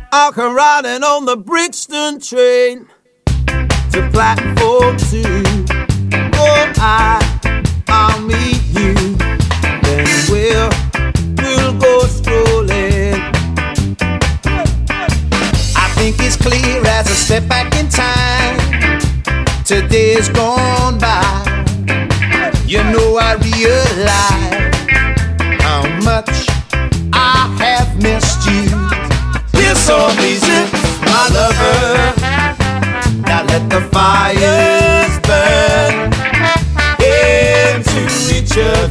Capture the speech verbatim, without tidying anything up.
I'll come riding on the Brixton train to platform two. Oh, I, I'll meet you. Then we'll, we'll go strolling. I think it's clear as I step back in time. Today's gone by. You know I realize how much I have missed you. Kiss on these lips, my lover. Now let the fires burn into each other.